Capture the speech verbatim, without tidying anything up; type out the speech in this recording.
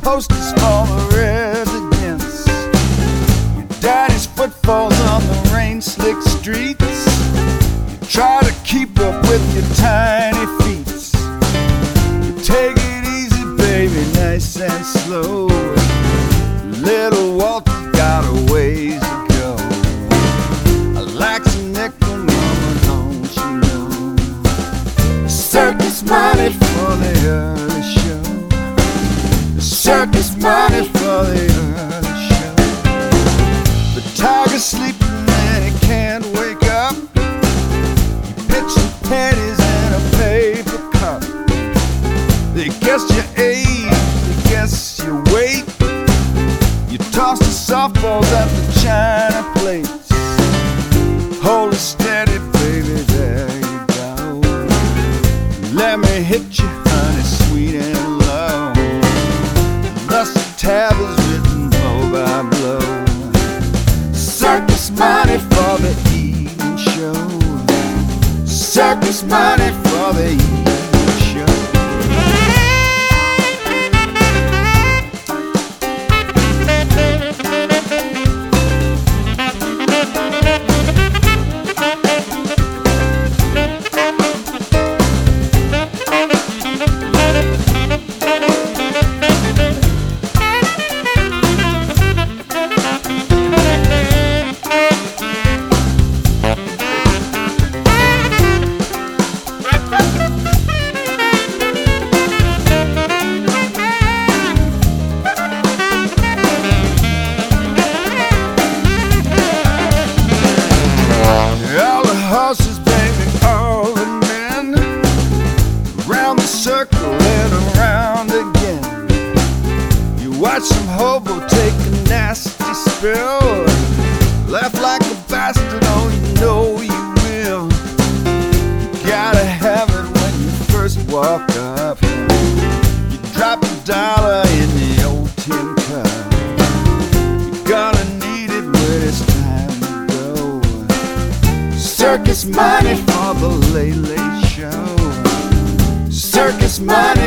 posters for the residents, your daddy's footfalls on the rain-slick streets. You try to keep up with your tiny feet. You take it easy, baby, nice and slow. Little Walter's got a ways to go. I like some nickel, mama, don't you know? Circus money for the early show. Circus money for the early show. The tiger's sleeping and he can't wake up. You pitch some pennies in a paper cup. They guess your age, they guess your weight. You toss the softballs at the china plates. Hold it steady, baby, there you go. Let me hit you, honey, sweet and low. Mustard tab is written blow by blow. Circus money for the evening show. Circus money for the evening show. Horses, baby, all the men, around the circle and around again. You watch some hobo take a nasty spill, laugh like a bastard, oh you know you will. You gotta have it when you first walk up. You drop a dollar in the old tin cup. You're gonna need it when it's time to go. Circus money for the Late Late Show. Circus money